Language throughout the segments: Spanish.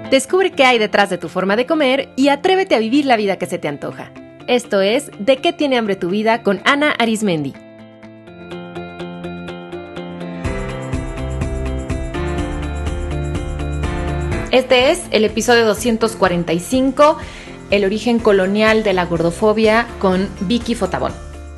Descubre qué hay detrás de tu forma de comer y atrévete a vivir la vida que se te antoja. Esto es ¿De qué tiene hambre tu vida? Con Ana Arismendi. Este es el episodio 245, el origen colonial de la gordofobia, con Vicky Fotabón.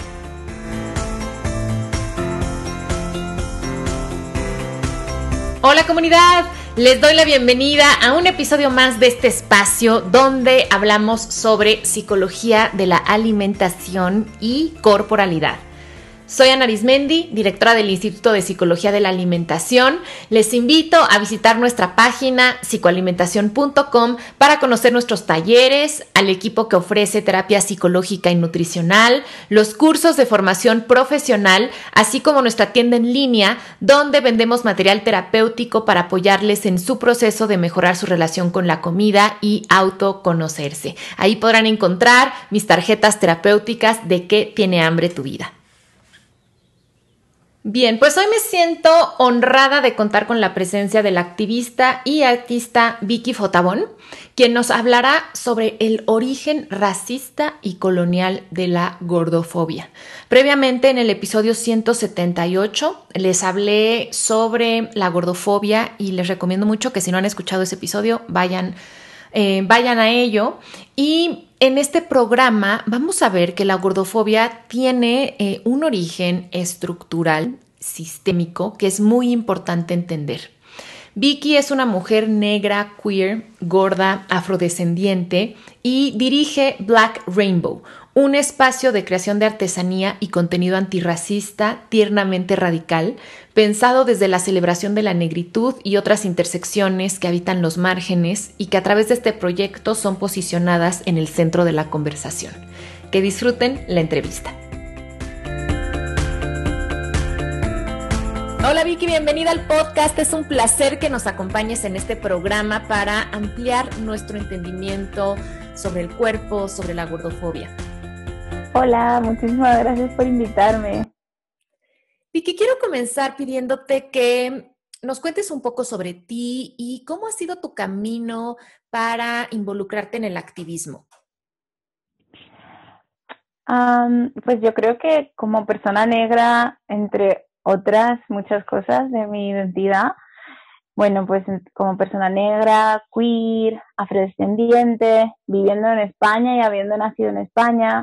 Hola comunidad, les doy la bienvenida a un episodio más de este espacio donde hablamos sobre psicología de la alimentación y corporalidad. Soy Ana Arismendi, directora del Instituto de Psicología de la Alimentación. Les invito a visitar nuestra página psicoalimentación.com para conocer nuestros talleres, al equipo que ofrece terapia psicológica y nutricional, los cursos de formación profesional, así como nuestra tienda en línea, donde vendemos material terapéutico para apoyarles en su proceso de mejorar su relación con la comida y autoconocerse. Ahí podrán encontrar mis tarjetas terapéuticas de qué tiene hambre tu vida. Bien, pues hoy me siento honrada de contar con la presencia de la activista y artista Vicky Fotabón, quien nos hablará sobre el origen racista y colonial de la gordofobia. Previamente, en el episodio 178, les hablé sobre la gordofobia y les recomiendo mucho que si no han escuchado ese episodio, vayan a ello. Y en este programa vamos a ver que la gordofobia tiene un origen estructural, sistémico, que es muy importante entender. Vicky es una mujer negra, queer, gorda, afrodescendiente y dirige Black Rainbow, un espacio de creación de artesanía y contenido antirracista tiernamente radical, pensado desde la celebración de la negritud y otras intersecciones que habitan los márgenes y que a través de este proyecto son posicionadas en el centro de la conversación. Que disfruten la entrevista. Hola Vicky, bienvenida al podcast. Es un placer que nos acompañes en este programa para ampliar nuestro entendimiento sobre el cuerpo, sobre la gordofobia. Hola, muchísimas gracias por invitarme. Vicky, quiero comenzar pidiéndote que nos cuentes un poco sobre ti y cómo ha sido tu camino para involucrarte en el activismo. Pues yo creo que como persona negra, entre otras muchas cosas de mi identidad, bueno, pues como persona negra, queer, afrodescendiente, viviendo en España y habiendo nacido en España,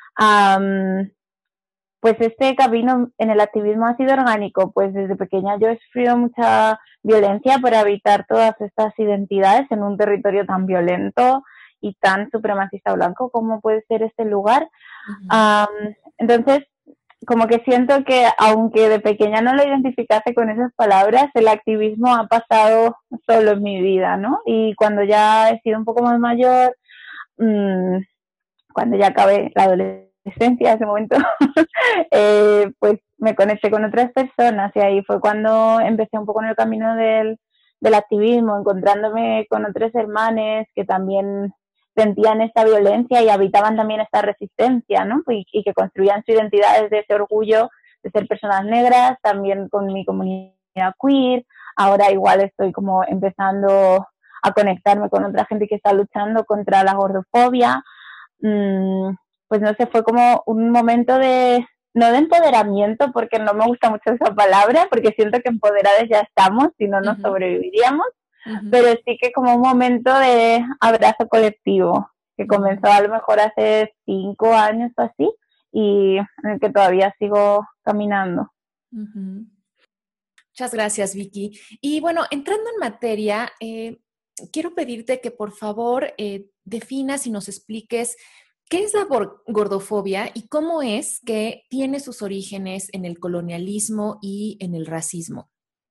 pues este camino en el activismo ha sido orgánico. Pues desde pequeña yo he sufrido mucha violencia por habitar todas estas identidades en un territorio tan violento y tan supremacista blanco como puede ser este lugar. Entonces, como que siento que aunque de pequeña no lo identificase con esas palabras, el activismo ha pasado solo en mi vida, ¿no? Y cuando ya he sido un poco más mayor, cuando ya acabé la adolescencia, ese momento, pues me conecté con otras personas y ahí fue cuando empecé un poco en el camino del activismo, encontrándome con otros hermanos que también sentían esta violencia y habitaban también esta resistencia, ¿no? Y que construían su identidad desde ese orgullo de ser personas negras, también con mi comunidad queer. Ahora igual estoy como empezando a conectarme con otra gente que está luchando contra la gordofobia. Pues no sé, fue como un momento no de empoderamiento, porque no me gusta mucho esa palabra, porque siento que empoderadas ya estamos, si no, no sobreviviríamos, pero sí que como un momento de abrazo colectivo, que comenzó a lo mejor hace 5 años o así, y en el que todavía sigo caminando. Muchas gracias, Vicky. Y bueno, entrando en materia, quiero pedirte que por favor definas y nos expliques qué es la gordofobia y cómo es que tiene sus orígenes en el colonialismo y en el racismo.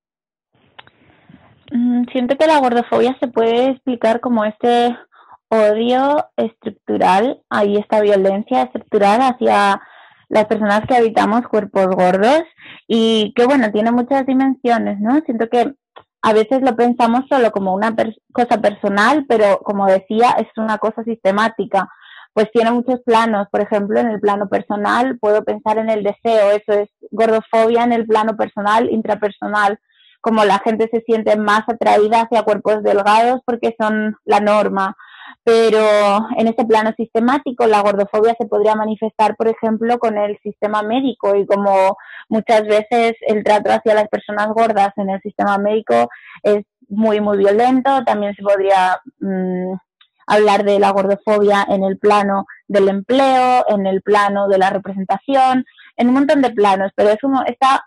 Siento que la gordofobia se puede explicar como este odio estructural, ahí esta violencia estructural hacia las personas que habitamos cuerpos gordos y que bueno, tiene muchas dimensiones, ¿no? Siento que a veces lo pensamos solo como una cosa personal, pero como decía, es una cosa sistemática. Pues tiene muchos planos. Por ejemplo, en el plano personal puedo pensar en el deseo, eso es gordofobia en el plano personal, intrapersonal. como la gente se siente más atraída hacia cuerpos delgados porque son la norma. Pero en ese plano sistemático, la gordofobia se podría manifestar, por ejemplo, con el sistema médico, y como muchas veces el trato hacia las personas gordas en el sistema médico es muy, muy violento. También se podría hablar de la gordofobia en el plano del empleo, en el plano de la representación, en un montón de planos, pero es como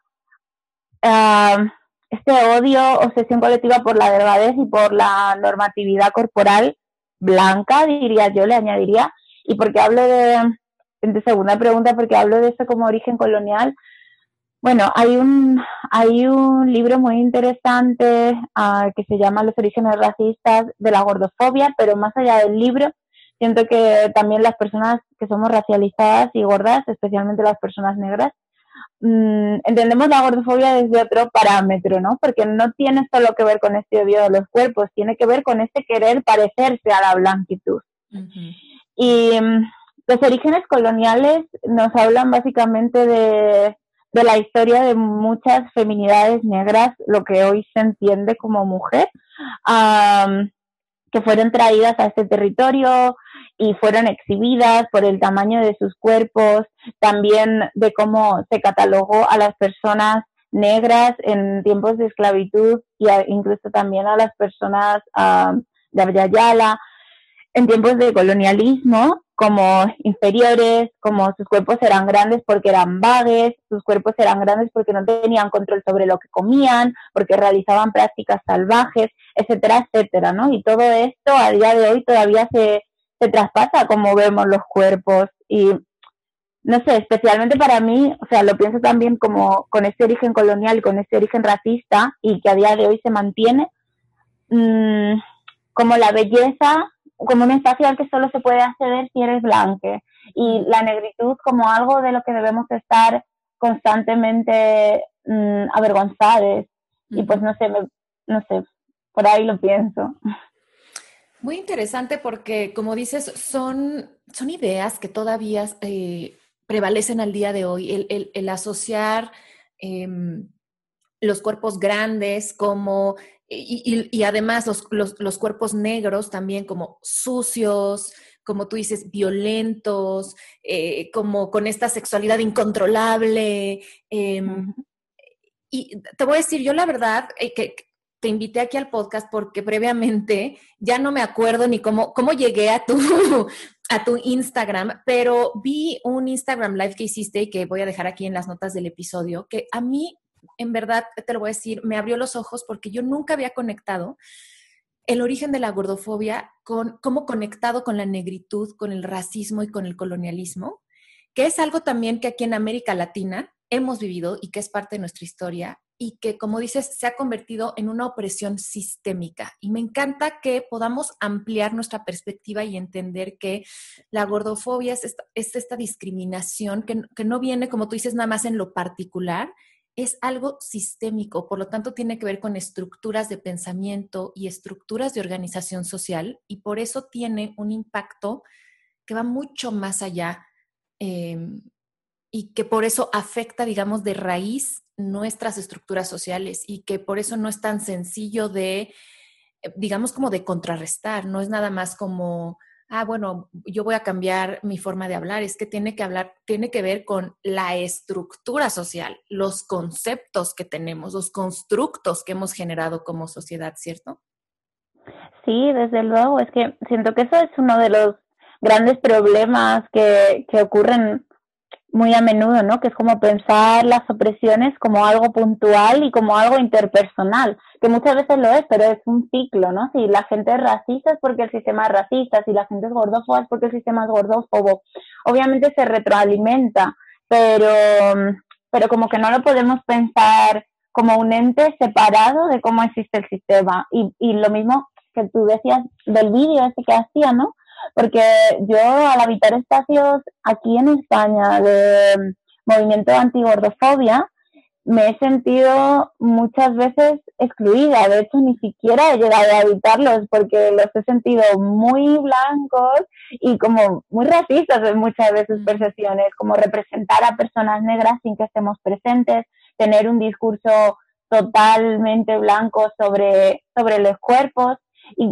este odio, obsesión colectiva por la delgadez y por la normatividad corporal blanca, diría yo, le añadiría. Y porque hablo de segunda pregunta, porque hablo de esto como origen colonial. Bueno, hay un libro muy interesante que se llama Los orígenes racistas de la gordofobia, pero más allá del libro, siento que también las personas que somos racializadas y gordas, especialmente las personas negras, entendemos la gordofobia desde otro parámetro, ¿no? Porque no tiene solo que ver con este odio de los cuerpos, tiene que ver con este querer parecerse a la blanquitud. Uh-huh. Y los orígenes coloniales nos hablan básicamente de la historia de muchas feminidades negras, lo que hoy se entiende como mujer, que fueron traídas a este territorio y fueron exhibidas por el tamaño de sus cuerpos, también de cómo se catalogó a las personas negras en tiempos de esclavitud y incluso también a las personas de Abya Yala en tiempos de colonialismo como inferiores, como sus cuerpos eran grandes porque eran vagues, sus cuerpos eran grandes porque no tenían control sobre lo que comían, porque realizaban prácticas salvajes, etcétera, etcétera, ¿no? Y todo esto a día de hoy todavía se traspasa como vemos los cuerpos. Y no sé, especialmente para mí, o sea, lo pienso también como con este origen colonial, con este origen racista, y que a día de hoy se mantiene, como la belleza como un espacio al que solo se puede acceder si eres blanca, y la negritud como algo de lo que debemos estar constantemente avergonzados. Y pues no sé, por ahí lo pienso. Muy interesante porque, como dices, son ideas que todavía prevalecen al día de hoy. El asociar los cuerpos grandes como, y además los cuerpos negros también como sucios, como tú dices, violentos, como con esta sexualidad incontrolable. Y te voy a decir, yo la verdad, que te invité aquí al podcast porque previamente ya no me acuerdo ni cómo llegué a tu Instagram, pero vi un Instagram Live que hiciste y que voy a dejar aquí en las notas del episodio, que a mí, en verdad, te lo voy a decir, me abrió los ojos porque yo nunca había conectado el origen de la gordofobia con cómo conectado con la negritud, con el racismo y con el colonialismo, que es algo también que aquí en América Latina hemos vivido y que es parte de nuestra historia y que, como dices, se ha convertido en una opresión sistémica. Y me encanta que podamos ampliar nuestra perspectiva y entender que la gordofobia es esta discriminación que no viene, como tú dices, nada más en lo particular, es algo sistémico, por lo tanto tiene que ver con estructuras de pensamiento y estructuras de organización social, y por eso tiene un impacto que va mucho más allá, y que por eso afecta, digamos, de raíz nuestras estructuras sociales, y que por eso no es tan sencillo de, digamos, como de contrarrestar, no es nada más como, bueno, yo voy a cambiar mi forma de hablar, es que tiene que ver con la estructura social, los conceptos que tenemos, los constructos que hemos generado como sociedad, ¿cierto? Sí, desde luego, es que siento que eso es uno de los grandes problemas que ocurren muy a menudo, ¿no? Que es como pensar las opresiones como algo puntual y como algo interpersonal, que muchas veces lo es, pero es un ciclo, ¿no? Si la gente es racista es porque el sistema es racista, si la gente es gordófoba es porque el sistema es gordófobo. Obviamente se retroalimenta, pero como que no lo podemos pensar como un ente separado de cómo existe el sistema. Y lo mismo que tú decías del vídeo ese que hacía, ¿no? Porque yo, al habitar espacios aquí en España de movimiento antigordofobia, me he sentido muchas veces excluida. De hecho, ni siquiera he llegado a habitarlos porque los he sentido muy blancos y como muy racistas en muchas de sus percepciones, como representar a personas negras sin que estemos presentes, tener un discurso totalmente blanco sobre los cuerpos, y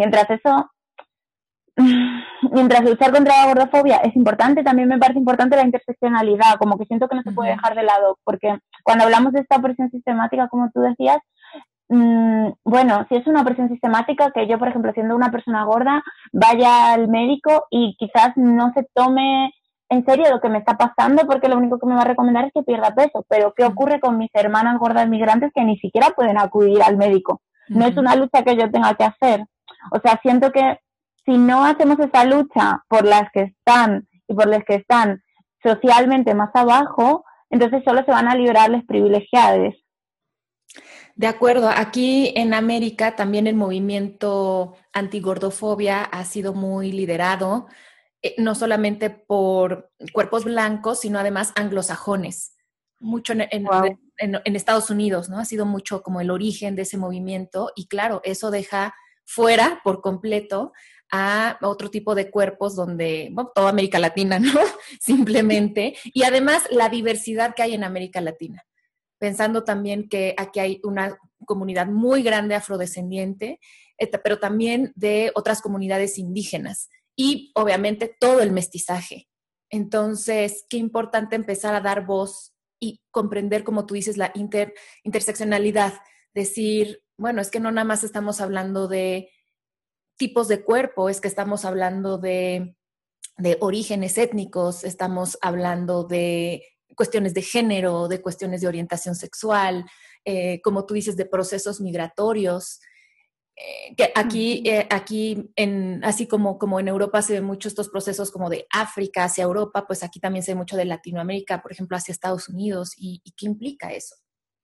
mientras luchar contra la gordofobia es importante, también me parece importante la interseccionalidad, como que siento que no se puede dejar de lado, porque cuando hablamos de esta opresión sistemática, como tú decías, bueno, si es una opresión sistemática, que yo, por ejemplo, siendo una persona gorda, vaya al médico y quizás no se tome en serio lo que me está pasando, porque lo único que me va a recomendar es que pierda peso. Pero ¿qué ocurre con mis hermanas gordas migrantes que ni siquiera pueden acudir al médico? No es una lucha que yo tenga que hacer. O sea, siento que si no hacemos esa lucha por las que están y por las que están socialmente más abajo, entonces solo se van a liberar los privilegiados. De acuerdo, aquí en América también el movimiento antigordofobia ha sido muy liderado, no solamente por cuerpos blancos, sino además anglosajones, mucho Wow. en Estados Unidos, ¿no? Ha sido mucho como el origen de ese movimiento y claro, eso deja fuera por completo a otro tipo de cuerpos donde, bueno, toda América Latina, ¿no? Simplemente, y además la diversidad que hay en América Latina, pensando también que aquí hay una comunidad muy grande afrodescendiente, pero también de otras comunidades indígenas y obviamente todo el mestizaje. Entonces, qué importante empezar a dar voz y comprender, como tú dices, la interseccionalidad, decir, bueno, es que no nada más estamos hablando de tipos de cuerpo, es que estamos hablando de orígenes étnicos, estamos hablando de cuestiones de género, de cuestiones de orientación sexual, como tú dices, de procesos migratorios. Que aquí así como en Europa se ven mucho estos procesos como de África hacia Europa, pues aquí también se ve mucho de Latinoamérica, por ejemplo, hacia Estados Unidos. ¿Y qué implica eso?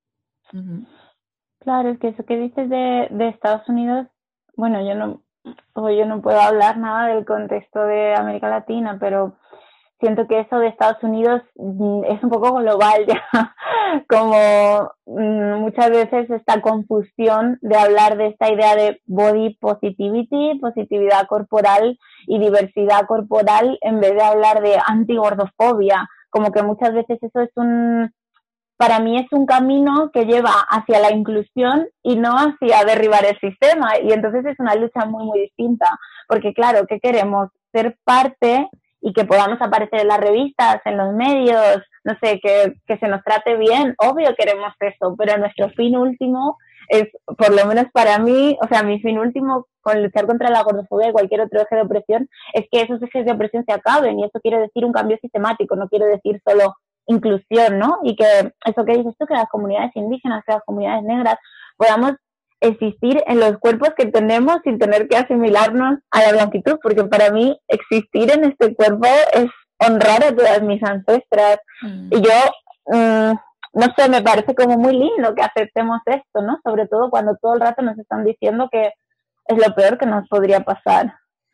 Claro, es que eso que dices de Estados Unidos, bueno, yo no puedo hablar nada del contexto de América Latina, pero siento que eso de Estados Unidos es un poco global ya, como muchas veces esta confusión de hablar de esta idea de body positivity, positividad corporal y diversidad corporal, en vez de hablar de antigordofobia, como que muchas veces eso es para mí es un camino que lleva hacia la inclusión y no hacia derribar el sistema. Y entonces es una lucha muy, muy distinta. Porque claro, ¿qué queremos? Ser parte y que podamos aparecer en las revistas, en los medios, no sé, que se nos trate bien. Obvio queremos eso, pero nuestro fin último es, por lo menos para mí, o sea, mi fin último con luchar contra la gordofobia y cualquier otro eje de opresión, es que esos ejes de opresión se acaben. Y eso quiere decir un cambio sistemático, no quiere decir solo inclusión, ¿no? Y que eso que dices tú, que las comunidades indígenas, que las comunidades negras podamos existir en los cuerpos que tenemos sin tener que asimilarnos a la blanquitud, porque para mí existir en este cuerpo es honrar a todas mis ancestras. Y yo, no sé, me parece como muy lindo que aceptemos esto, ¿no? Sobre todo cuando todo el rato nos están diciendo que es lo peor que nos podría pasar.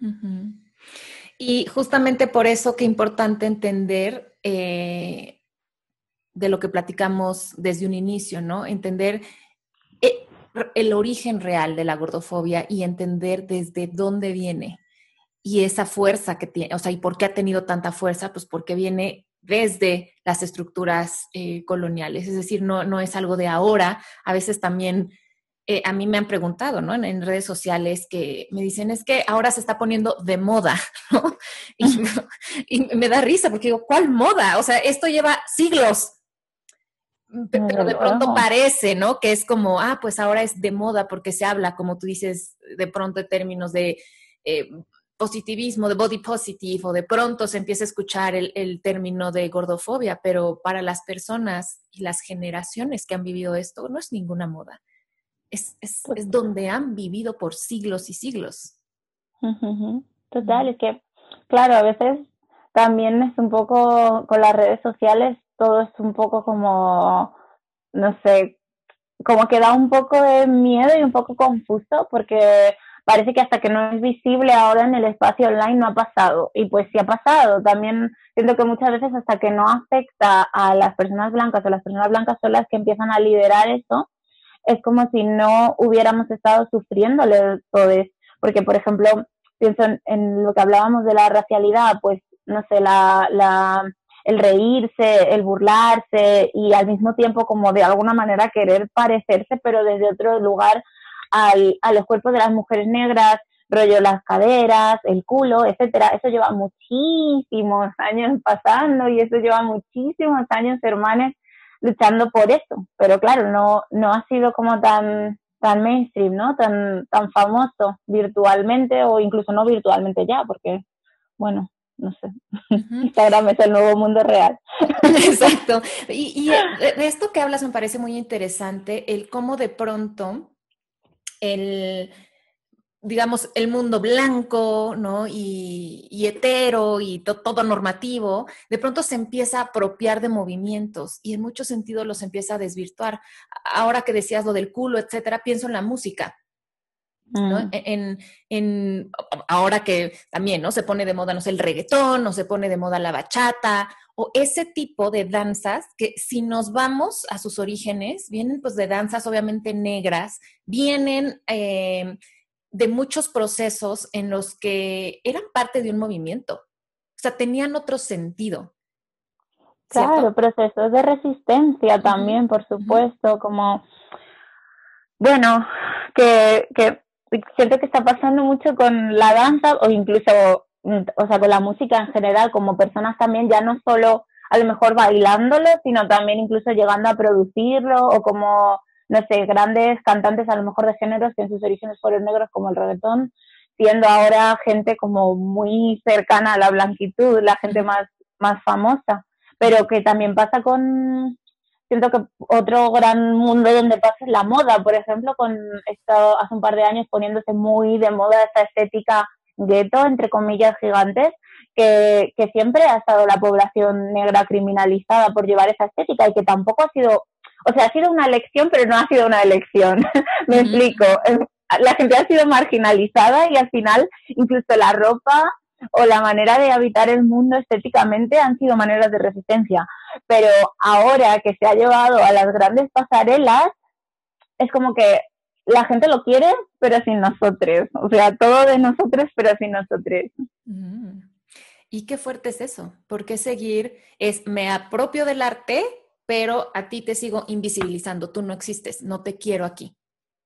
Y justamente por eso qué importante entender de lo que platicamos desde un inicio, ¿no? Entender el origen real de la gordofobia y entender desde dónde viene y esa fuerza que tiene, o sea, y por qué ha tenido tanta fuerza, pues porque viene desde las estructuras coloniales, es decir, no es algo de ahora, a veces también a mí me han preguntado, ¿no? En redes sociales que me dicen, es que ahora se está poniendo de moda, ¿no? Y me da risa porque digo, ¿cuál moda? O sea, esto lleva siglos, pero de pronto parece, ¿no? Que es como, pues ahora es de moda porque se habla, como tú dices, de pronto en términos de positivismo, de body positive, o de pronto se empieza a escuchar el término de gordofobia, pero para las personas y las generaciones que han vivido esto, no es ninguna moda. Es donde han vivido por siglos y siglos. Total, es que, claro, a veces también es un poco con las redes sociales, todo es un poco como, no sé, como que da un poco de miedo y un poco confuso, porque parece que hasta que no es visible ahora en el espacio online no ha pasado. Y pues sí ha pasado. También siento que muchas veces hasta que no afecta a las personas blancas, o las personas blancas son las que empiezan a liderar eso, es como si no hubiéramos estado sufriéndole todo eso. Porque, por ejemplo, pienso en lo que hablábamos de la racialidad, pues, no sé, el reírse, el burlarse y al mismo tiempo como de alguna manera querer parecerse, pero desde otro lugar a los cuerpos de las mujeres negras, rollo las caderas, el culo, etcétera. Eso lleva muchísimos años pasando y eso lleva muchísimos años, hermanos, luchando por eso. Pero claro, no ha sido como tan mainstream, ¿no? Tan famoso virtualmente o incluso no virtualmente ya, porque, bueno, no sé, Instagram es el nuevo mundo real. Exacto. Y de esto que hablas me parece muy interesante, el cómo de pronto digamos, el mundo blanco, ¿no? Y hetero y todo normativo, de pronto se empieza a apropiar de movimientos y en muchos sentidos los empieza a desvirtuar. Ahora que decías lo del culo, etcétera, pienso en la música. ¿No? Ahora que también, ¿no? Se pone de moda, no sé, el reggaetón, no se pone de moda la bachata, o ese tipo de danzas que si nos vamos a sus orígenes, vienen pues de danzas obviamente negras, vienen de muchos procesos en los que eran parte de un movimiento, o sea, tenían otro sentido, Claro, ¿cierto? procesos de resistencia también, por supuesto, como, bueno, que siento que está pasando mucho con la danza o incluso, o sea, con la música en general, como personas también ya no solo a lo mejor bailándolo, sino también incluso llegando a producirlo o como, no sé, grandes cantantes a lo mejor de géneros que en sus orígenes fueron negros como el reggaetón, siendo ahora gente como muy cercana a la blanquitud, la gente más famosa, pero que también pasa con, siento que otro gran mundo donde pasa es la moda, por ejemplo, con esto hace un par de años poniéndose muy de moda esta estética gueto, entre comillas gigantes, que siempre ha estado la población negra criminalizada por llevar esa estética y que tampoco ha sido, o sea, ha sido una elección, pero no ha sido una elección. Me explico. La gente ha sido marginalizada y al final incluso la ropa o la manera de habitar el mundo estéticamente han sido maneras de resistencia. Pero ahora que se ha llevado a las grandes pasarelas, es como que la gente lo quiere, pero sin nosotros. O sea, todo de nosotros, pero sin nosotros. Y qué fuerte es eso, porque seguir es me apropio del arte, pero a ti te sigo invisibilizando, tú no existes, no te quiero aquí.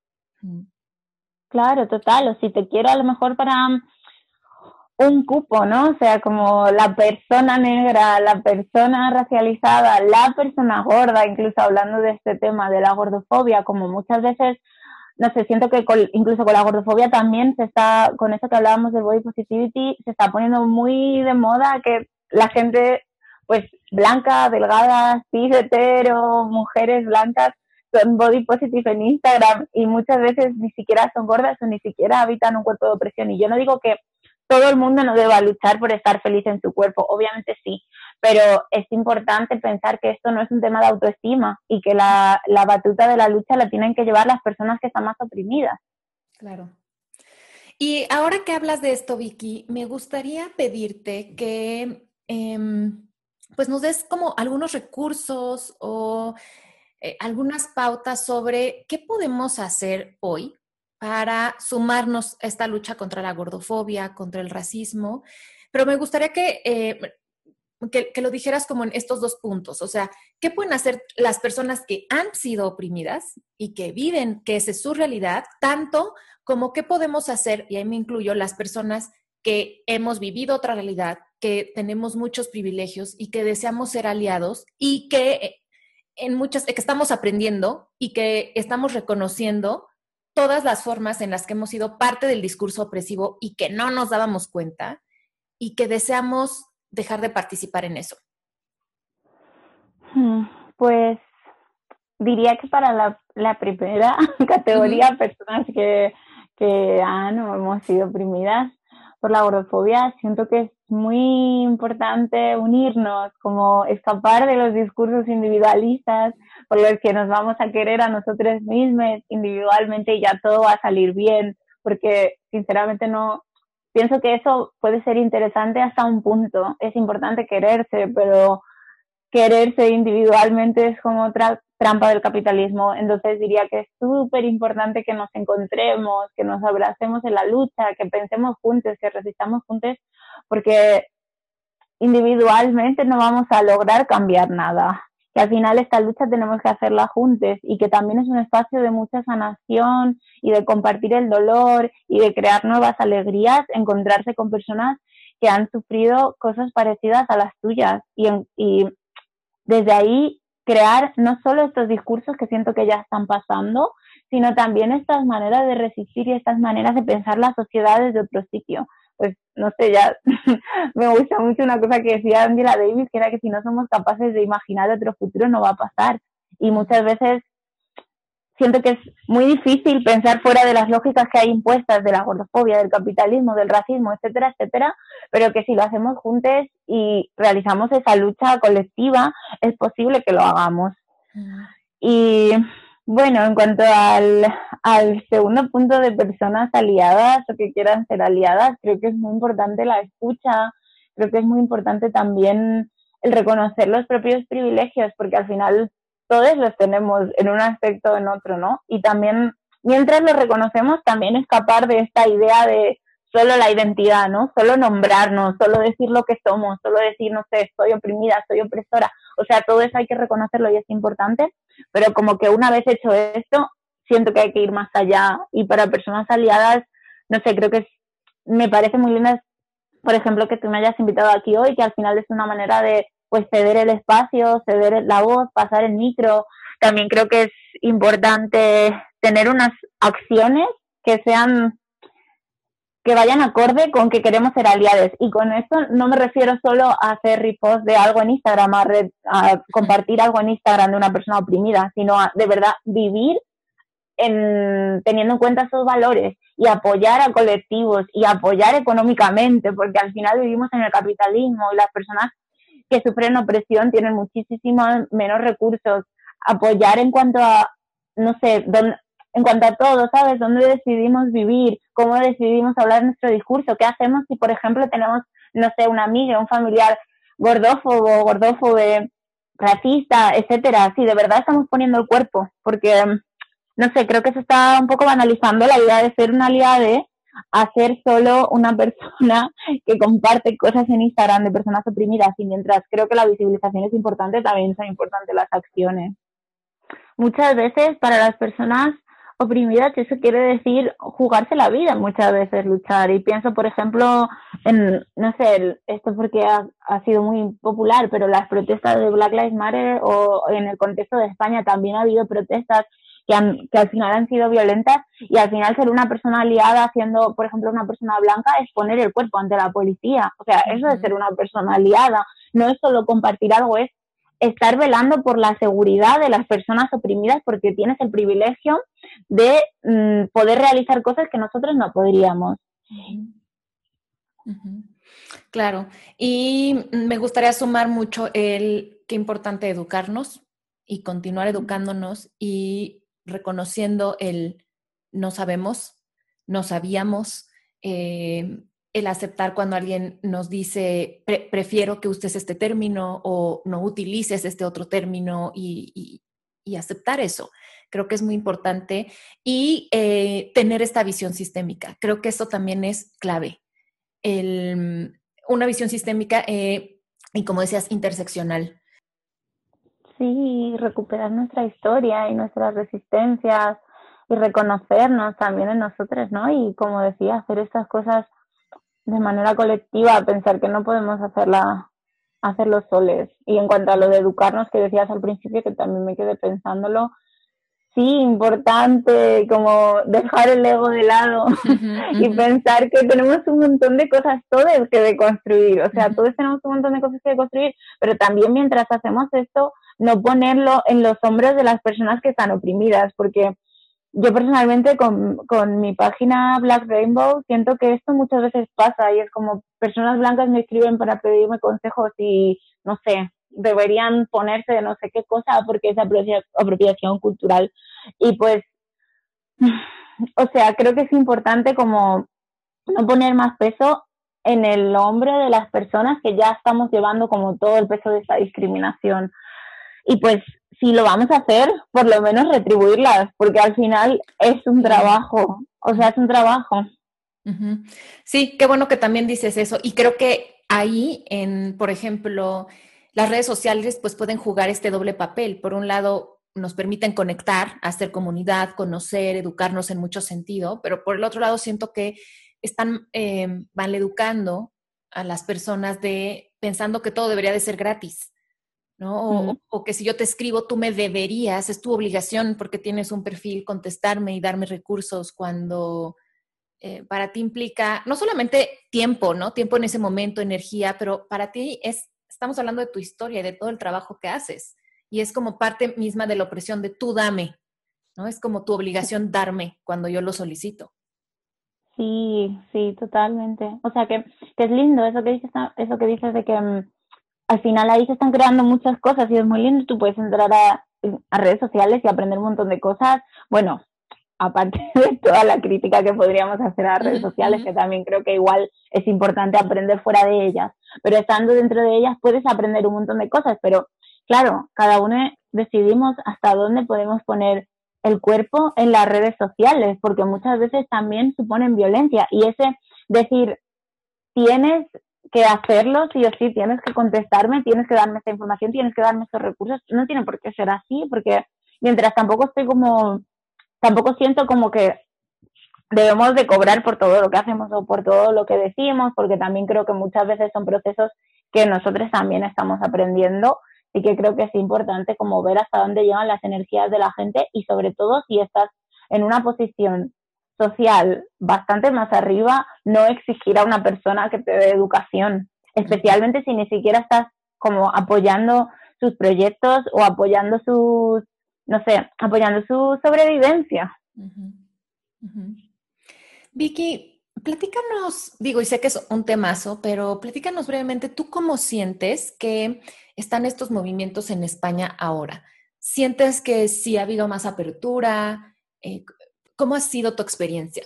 Claro, total, o si te quiero a lo mejor para un cupo, ¿no? O sea, como la persona negra, la persona racializada, la persona gorda, incluso hablando de este tema de la gordofobia, como muchas veces, no sé, siento que incluso con la gordofobia también se está, con eso que hablábamos de body positivity, se está poniendo muy de moda que la gente, pues, blanca, delgada, cis, hetero, mujeres blancas, son body positive en Instagram y muchas veces ni siquiera son gordas o ni siquiera habitan un cuerpo de opresión. Y yo no digo que todo el mundo no deba luchar por estar feliz en su cuerpo, obviamente sí, pero es importante pensar que esto no es un tema de autoestima y que la batuta de la lucha la tienen que llevar las personas que están más oprimidas. Claro. Y ahora que hablas de esto, Vicky, me gustaría pedirte que pues nos des como algunos recursos o algunas pautas sobre qué podemos hacer hoy para sumarnos a esta lucha contra la gordofobia, contra el racismo. Pero me gustaría que lo dijeras como en estos dos puntos. O sea, ¿qué pueden hacer las personas que han sido oprimidas y que viven, que esa es su realidad, tanto como qué podemos hacer, y ahí me incluyo, las personas que hemos vivido otra realidad, que tenemos muchos privilegios y que deseamos ser aliados y que que estamos aprendiendo y que estamos reconociendo todas las formas en las que hemos sido parte del discurso opresivo y que no nos dábamos cuenta y que deseamos dejar de participar en eso? Pues diría que para la primera categoría, personas que han o hemos sido oprimidas por la gordofobia, siento que es muy importante unirnos, como escapar de los discursos individualistas por los que nos vamos a querer a nosotros mismos individualmente y ya todo va a salir bien, porque sinceramente no, pienso que eso puede ser interesante hasta un punto, es importante quererse, pero quererse individualmente es como otra trampa del capitalismo. Entonces diría que es súper importante que nos encontremos, que nos abracemos en la lucha, que pensemos juntos, que resistamos juntos, porque individualmente no vamos a lograr cambiar nada, que al final esta lucha tenemos que hacerla juntos y que también es un espacio de mucha sanación y de compartir el dolor y de crear nuevas alegrías, encontrarse con personas que han sufrido cosas parecidas a las tuyas y desde ahí crear no solo estos discursos que siento que ya están pasando, sino también estas maneras de resistir y estas maneras de pensar la sociedad desde otro sitio. Pues no sé, ya me gusta mucho una cosa que decía Angela Davis, que era que si no somos capaces de imaginar otro futuro no va a pasar. Y muchas veces siento que es muy difícil pensar fuera de las lógicas que hay impuestas de la gordofobia, del capitalismo, del racismo, etcétera, etcétera, pero que si lo hacemos juntos y realizamos esa lucha colectiva, es posible que lo hagamos. Y bueno, en cuanto al segundo punto de personas aliadas o que quieran ser aliadas, creo que es muy importante la escucha, creo que es muy importante también el reconocer los propios privilegios, porque al final todos los tenemos en un aspecto o en otro, ¿no? Y también, mientras los reconocemos, también escapar de esta idea de solo la identidad, ¿no? Solo nombrarnos, solo decir lo que somos, solo decir, no sé, soy oprimida, soy opresora. O sea, todo eso hay que reconocerlo y es importante, pero como que una vez hecho esto, siento que hay que ir más allá. Y para personas aliadas, no sé, creo que me parece muy linda, por ejemplo, que tú me hayas invitado aquí hoy, que al final es una manera de pues ceder el espacio, ceder la voz, pasar el micro. También creo que es importante tener unas acciones que sean, que vayan acorde con que queremos ser aliados. Y con esto no me refiero solo a hacer repost de algo en Instagram, a compartir algo en Instagram de una persona oprimida, sino a de verdad vivir teniendo en cuenta esos valores y apoyar a colectivos y apoyar económicamente, porque al final vivimos en el capitalismo y las personas que sufren opresión tienen muchísimos menos recursos. Apoyar en cuanto a, no sé, en cuanto a todo, ¿sabes? ¿Dónde decidimos vivir? ¿Cómo decidimos hablar nuestro discurso? ¿Qué hacemos si, por ejemplo, tenemos, no sé, una amiga, un familiar gordófobo, gordófobe, racista, etcétera? Si de verdad estamos poniendo el cuerpo, porque no sé, creo que se está un poco banalizando la idea de ser una aliada a ser solo una persona que comparte cosas en Instagram de personas oprimidas, y mientras creo que la visibilización es importante, también son importantes las acciones. Muchas veces para las personas oprimidas eso quiere decir jugarse la vida, muchas veces luchar, y pienso por ejemplo en, no sé, esto porque ha sido muy popular, pero las protestas de Black Lives Matter, o en el contexto de España también ha habido protestas que al final han sido violentas, y al final ser una persona aliada siendo, por ejemplo, una persona blanca es poner el cuerpo ante la policía. O sea, eso es ser una persona aliada, no es solo compartir algo, es estar velando por la seguridad de las personas oprimidas, porque tienes el privilegio de poder realizar cosas que nosotros no podríamos. Claro, y me gustaría sumar mucho el qué importante educarnos y continuar educándonos y reconociendo el no sabemos, no sabíamos, el aceptar cuando alguien nos dice prefiero que uses este término o no utilices este otro término, y aceptar eso. Creo que es muy importante, y tener esta visión sistémica. Creo que esto también es clave. Una visión sistémica y, como decías, interseccional. Sí, recuperar nuestra historia y nuestras resistencias y reconocernos también en nosotros, ¿no? Y como decía, hacer estas cosas de manera colectiva, pensar que no podemos hacerlo soles. Y en cuanto a lo de educarnos que decías al principio, que también me quedé pensándolo, sí, importante como dejar el ego de lado y pensar que tenemos un montón de cosas todos que deconstruir. O sea, todos tenemos un montón de cosas que deconstruir, pero también mientras hacemos esto, no ponerlo en los hombros de las personas que están oprimidas, porque yo personalmente con mi página Black Rainbow siento que esto muchas veces pasa, y es como personas blancas me escriben para pedirme consejos y no sé, deberían ponerse de no sé qué cosa porque es apropiación cultural. Y pues, o sea, creo que es importante como no poner más peso en el hombro de las personas que ya estamos llevando como todo el peso de esta discriminación. Y pues si lo vamos a hacer, por lo menos retribuirlas, porque al final es un trabajo, o sea, es un trabajo. Sí, qué bueno que también dices eso, y creo que ahí, por ejemplo, las redes sociales pues pueden jugar este doble papel. Por un lado, nos permiten conectar, hacer comunidad, conocer, educarnos en mucho sentido, pero por el otro lado siento que están maleducando a las personas pensando que todo debería de ser gratis, ¿no? O que si yo te escribo, tú me deberías, es tu obligación porque tienes un perfil, contestarme y darme recursos cuando para ti implica no solamente tiempo, ¿no? Tiempo en ese momento, energía, pero para ti estamos hablando de tu historia y de todo el trabajo que haces. Y es como parte misma de la opresión de tú dame, ¿no? Es como tu obligación darme cuando yo lo solicito. Sí, sí, totalmente. O sea que es lindo eso que dices de que al final ahí se están creando muchas cosas y es muy lindo. Tú puedes entrar a redes sociales y aprender un montón de cosas. Bueno, aparte de toda la crítica que podríamos hacer a las redes sociales, que también creo que igual es importante aprender fuera de ellas, pero estando dentro de ellas puedes aprender un montón de cosas, pero claro, cada uno decidimos hasta dónde podemos poner el cuerpo en las redes sociales, porque muchas veces también suponen violencia y ese decir, tienes que hacerlo, sí o sí, tienes que contestarme, tienes que darme esta información, tienes que darme estos recursos, no tiene por qué ser así, porque mientras tampoco siento como que debemos de cobrar por todo lo que hacemos o por todo lo que decimos, porque también creo que muchas veces son procesos que nosotros también estamos aprendiendo y que creo que es importante como ver hasta dónde llegan las energías de la gente y sobre todo si estás en una posición social bastante más arriba, no exigir a una persona que te dé educación, especialmente si ni siquiera estás como apoyando sus proyectos o apoyando no sé, apoyando su sobrevivencia. Vicky, platícanos, digo, y sé que es un temazo, pero platícanos brevemente, ¿tú cómo sientes que están estos movimientos en España ahora? ¿Sientes que sí ha habido más apertura? ¿Cómo ha sido tu experiencia?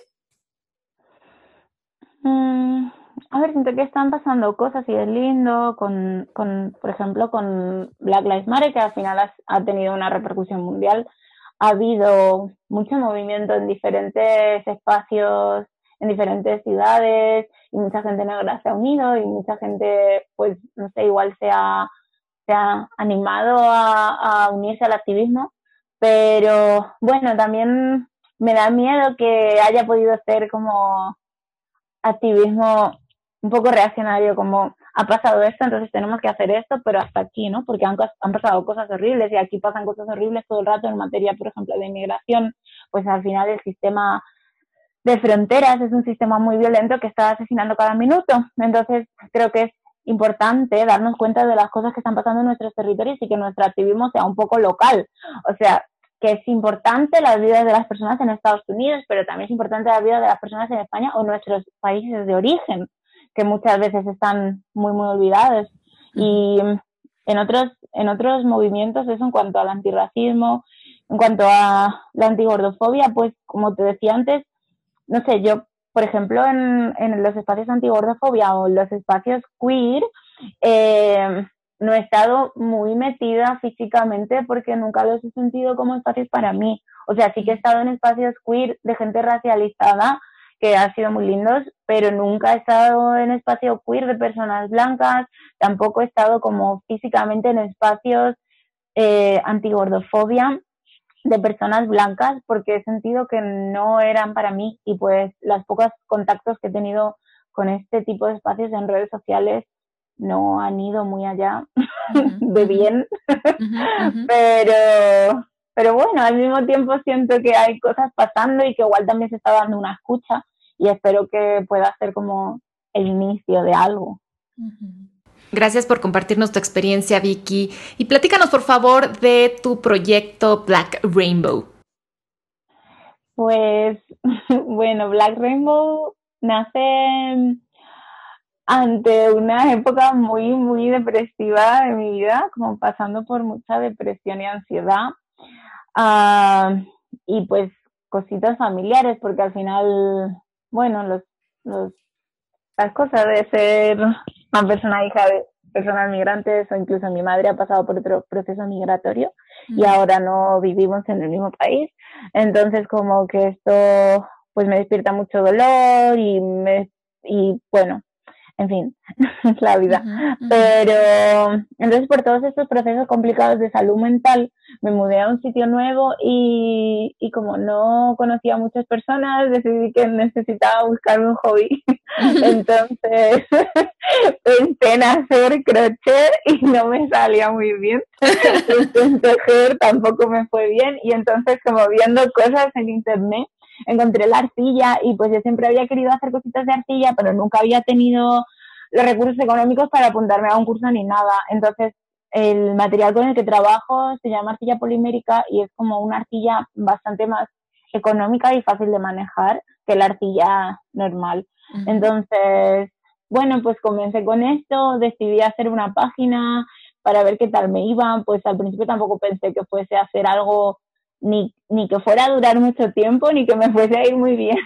A ver, siento que están pasando cosas y es lindo por ejemplo, con Black Lives Matter, que al final ha tenido una repercusión mundial. Ha habido mucho movimiento en diferentes espacios, en diferentes ciudades, y mucha gente negra se ha unido y mucha gente, pues, no sé, igual se ha animado a unirse al activismo. Pero bueno, también me da miedo que haya podido ser como activismo un poco reaccionario, como ha pasado esto, entonces tenemos que hacer esto, pero hasta aquí, ¿no? Porque han pasado cosas horribles y aquí pasan cosas horribles todo el rato en materia, por ejemplo, de inmigración, pues al final el sistema de fronteras es un sistema muy violento que está asesinando cada minuto. Entonces creo que es importante darnos cuenta de las cosas que están pasando en nuestros territorios y que nuestro activismo sea un poco local. O sea, que es importante las vidas de las personas en Estados Unidos, pero también es importante la vida de las personas en España o nuestros países de origen, que muchas veces están muy, muy olvidados. Y en otros movimientos, eso en cuanto al antirracismo, en cuanto a la antigordofobia, pues como te decía antes, no sé, yo, por ejemplo, en los espacios antigordofobia o en los espacios queer, no he estado muy metida físicamente porque nunca los he sentido como espacios para mí. O sea, sí que he estado en espacios queer de gente racializada, que ha sido muy lindos, pero nunca he estado en espacio queer de personas blancas, tampoco he estado como físicamente en espacios antigordofobia de personas blancas porque he sentido que no eran para mí y pues los pocos contactos que he tenido con este tipo de espacios en redes sociales no han ido muy allá de bien, pero bueno, al mismo tiempo siento que hay cosas pasando y que igual también se está dando una escucha y espero que pueda ser como el inicio de algo. Gracias por compartirnos tu experiencia, Vicky. Y platícanos, por favor, de tu proyecto Black Rainbow. Pues, bueno, Black Rainbow nace ante una época muy, muy depresiva de mi vida, como pasando por mucha depresión y ansiedad. Y pues cositas familiares, porque al final, bueno, las cosas de ser una persona hija de personas migrantes o incluso mi madre ha pasado por otro proceso migratorio y ahora no vivimos en el mismo país. Entonces como que esto pues me despierta mucho dolor y bueno, en fin, es la vida. Uh-huh, uh-huh. Pero entonces por todos estos procesos complicados de salud mental me mudé a un sitio nuevo y como no conocía a muchas personas decidí que necesitaba buscar un hobby. Entonces pensé en hacer crochet y no me salía muy bien. En tejer tampoco me fue bien y entonces como viendo cosas en internet encontré la arcilla y pues yo siempre había querido hacer cositas de arcilla pero nunca había tenido los recursos económicos para apuntarme a un curso ni nada. Entonces el material con el que trabajo se llama arcilla polimérica y es como una arcilla bastante más económica y fácil de manejar que la arcilla normal. Uh-huh. Entonces, bueno, pues comencé con esto, decidí hacer una página para ver qué tal me iba, pues al principio tampoco pensé que fuese a hacer algo ni que fuera a durar mucho tiempo, ni que me fuese a ir muy bien.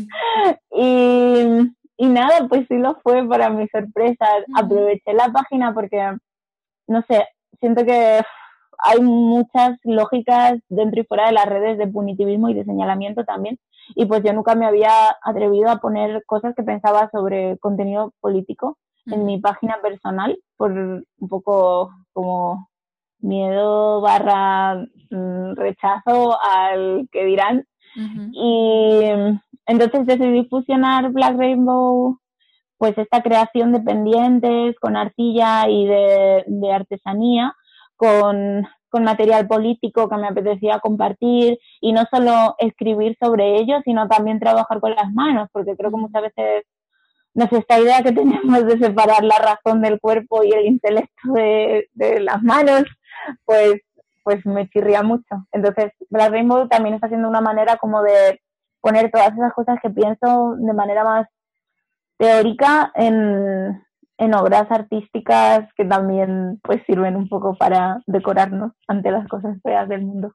y nada, pues sí lo fue para mi sorpresa. Aproveché la página porque, no sé, siento que hay muchas lógicas dentro y fuera de las redes de punitivismo y de señalamiento también. Y pues yo nunca me había atrevido a poner cosas que pensaba sobre contenido político en mi página personal por un poco como miedo barra rechazo al que dirán. Y entonces decidí fusionar Black Rainbow, pues esta creación de pendientes con arcilla y de artesanía con material político que me apetecía compartir y no solo escribir sobre ello, sino también trabajar con las manos, porque creo que muchas veces no sé, esta idea que tenemos de separar la razón del cuerpo y el intelecto de las manos, pues, pues me chirría mucho. Entonces, Black Rainbow también está siendo una manera como de poner todas esas cosas que pienso de manera más teórica en obras artísticas que también pues sirven un poco para decorarnos ante las cosas feas del mundo.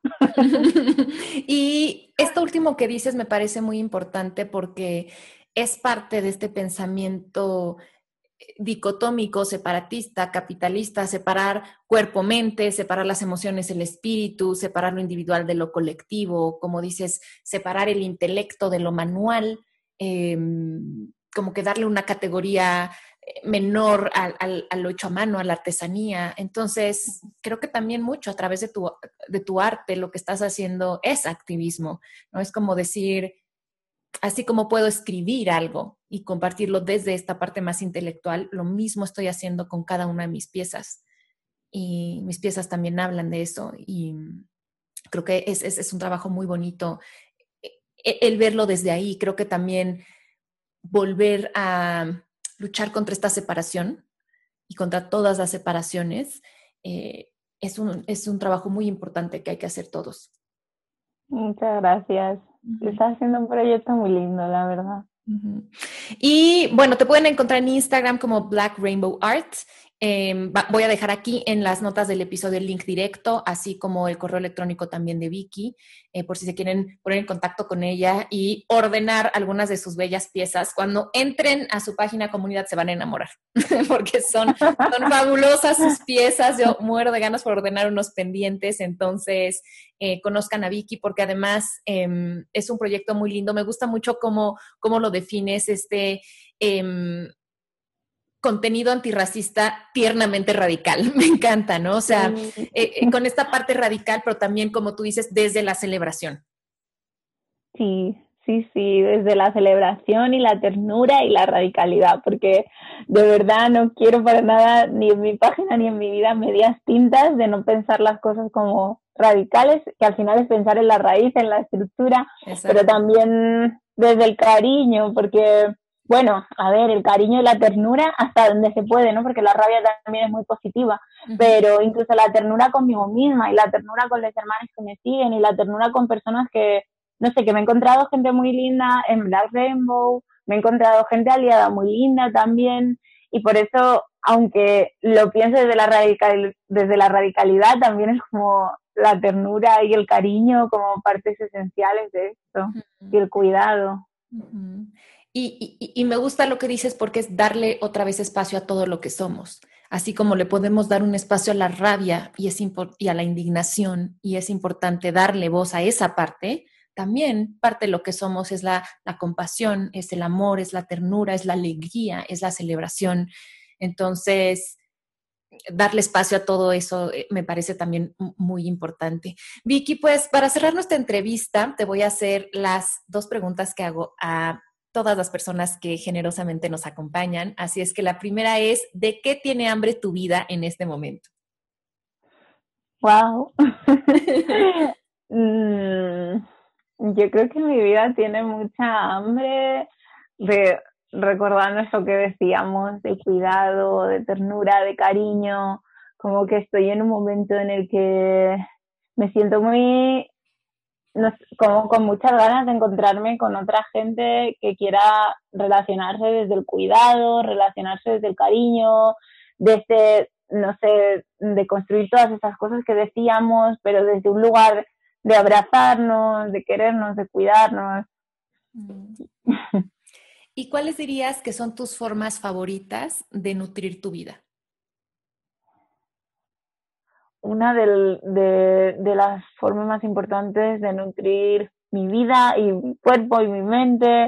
Y esto último que dices me parece muy importante porque es parte de este pensamiento dicotómico, separatista, capitalista, separar cuerpo-mente, separar las emociones, el espíritu, separar lo individual de lo colectivo, como dices, separar el intelecto de lo manual, como que darle una categoría menor a lo hecho a mano, a la artesanía. Entonces, creo que también mucho a través de tu arte lo que estás haciendo es activismo, ¿no? Es como decir, así como puedo escribir algo y compartirlo desde esta parte más intelectual, lo mismo estoy haciendo con cada una de mis piezas. Y mis piezas también hablan de eso. Y creo que es un trabajo muy bonito el verlo desde ahí. Creo que también volver a luchar contra esta separación y contra todas las separaciones es un trabajo muy importante que hay que hacer todos. Muchas gracias. Estás haciendo un proyecto muy lindo, la verdad. Y bueno, te pueden encontrar en Instagram como Black Rainbow Art. Voy a dejar aquí en las notas del episodio el link directo, así como el correo electrónico también de Vicky, por si se quieren poner en contacto con ella y ordenar algunas de sus bellas piezas. Cuando entren a su página comunidad se van a enamorar, porque son fabulosas sus piezas. Yo muero de ganas por ordenar unos pendientes, entonces conozcan a Vicky, porque además es un proyecto muy lindo. Me gusta mucho cómo lo defines, contenido antirracista tiernamente radical. Me encanta, ¿no? O sea, con esta parte radical, pero también, como tú dices, desde la celebración. Sí, desde la celebración y la ternura y la radicalidad, porque de verdad no quiero para nada, ni en mi página ni en mi vida, medias tintas de no pensar las cosas como radicales, que al final es pensar en la raíz, en la estructura, exacto, pero también desde el cariño, porque bueno, a ver, el cariño y la ternura hasta donde se puede, ¿no? Porque la rabia también es muy positiva, pero incluso la ternura conmigo misma y la ternura con los hermanos que me siguen y la ternura con personas que, no sé, que me he encontrado gente muy linda en Black Rainbow, me he encontrado gente aliada muy linda también, y por eso, aunque lo piense desde la radicalidad, también es como la ternura y el cariño como partes esenciales de esto, y el cuidado. Y me gusta lo que dices porque es darle otra vez espacio a todo lo que somos. Así como le podemos dar un espacio a la rabia y a la indignación, y es importante darle voz a esa parte, también parte de lo que somos es la compasión, es el amor, es la ternura, es la alegría, es la celebración. Entonces, darle espacio a todo eso me parece también muy importante. Vicky, pues para cerrar nuestra entrevista, te voy a hacer las 2 preguntas que hago a todas las personas que generosamente nos acompañan. Así es que la primera es, ¿de qué tiene hambre tu vida en este momento? Wow. Yo creo que mi vida tiene mucha hambre de recordando eso que decíamos, de cuidado, de ternura, de cariño, como que estoy en un momento en el que me siento muy, no sé, como con muchas ganas de encontrarme con otra gente que quiera relacionarse desde el cuidado, relacionarse desde el cariño, desde, no sé, de construir todas esas cosas que decíamos, pero desde un lugar de abrazarnos, de querernos, de cuidarnos. ¿Y cuáles dirías que son tus formas favoritas de nutrir tu vida? Una de las formas más importantes de nutrir mi vida y mi cuerpo y mi mente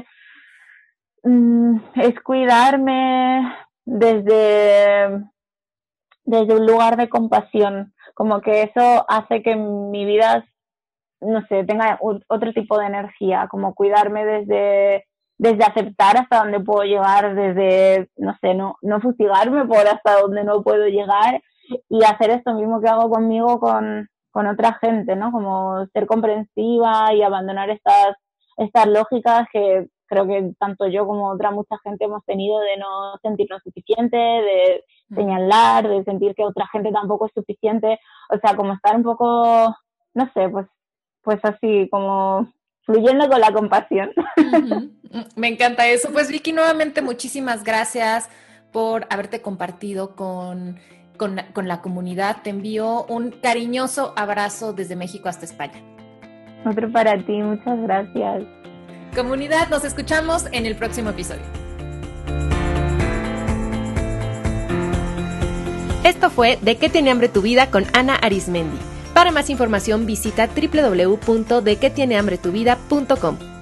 es cuidarme desde un lugar de compasión, como que eso hace que mi vida, no sé, tenga otro tipo de energía, como cuidarme desde aceptar hasta dónde puedo llegar, desde, no sé, no fustigarme por hasta dónde no puedo llegar y hacer esto mismo que hago conmigo con otra gente, ¿no? Como ser comprensiva y abandonar estas lógicas que creo que tanto yo como otra mucha gente hemos tenido de no sentirnos suficiente, de señalar, de sentir que otra gente tampoco es suficiente, o sea, como estar un poco, no sé, pues así, como fluyendo con la compasión. Me encanta eso. Pues Vicky, nuevamente muchísimas gracias por haberte compartido con la comunidad. Te envío un cariñoso abrazo desde México hasta España. Otro para ti, muchas gracias. Comunidad, nos escuchamos en el próximo episodio. Esto fue ¿De qué tiene hambre tu vida? Con Ana Arismendi. Para más información visita www.dequetienehambretuvida.com.